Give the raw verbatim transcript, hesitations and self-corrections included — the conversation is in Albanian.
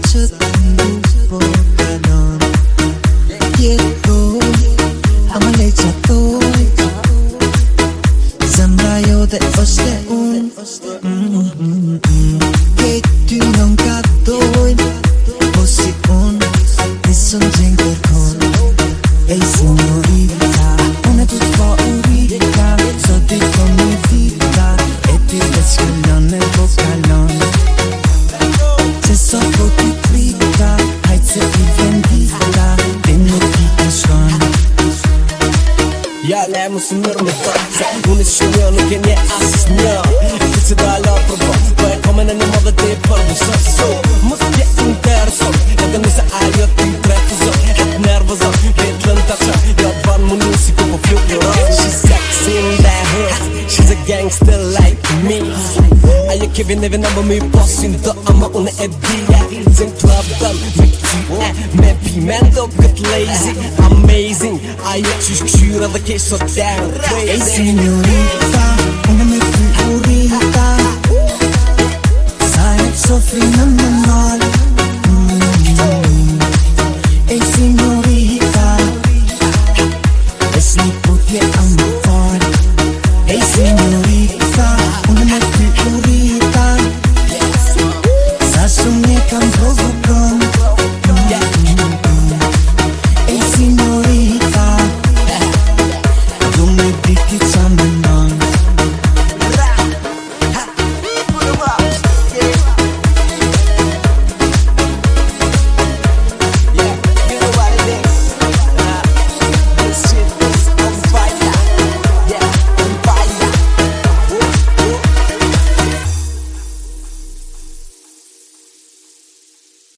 që t'ndu po kalon. Jetoj, ama lej qatoj, zemra jote është e unë. Kejt ty non kadojnë, po si unë nisëm gjenë kërkon. Ej signorita, unë e tu t'po urita, sot i po mi vita, e ti veç kalon e po kalon. Se sot po t'i krita, hajt se i vendita, dhe nuk i të shkon. Ja le mu së mërë me të, se unë i shkënjo nuk e nje asës një. Ti që da la përbo, po e komen e në më dhe te përbo sëso. Mos t'je intereson, edhe nëse ajo ti tretëzon, et nervëzon, et lëntaçon, jo ban mu një si ku po fluturon. She's sexy in that hood, she's a gangster like me. Ajo ke vjen neve në më mi posin do, ama unë e dhja. Zin club dëm, me këti e, me pimento këtë lazy, amazing. Ajo qysh këshyra dhe ke sot down crazy. Ej signorita, unë me ty urita, sa e sofri në më nalë. Ej signorita, es një putje a më falë. Ej signorita, unë me ty urita, sa shumë e kam provokon. Ej signorita, du me di ti qa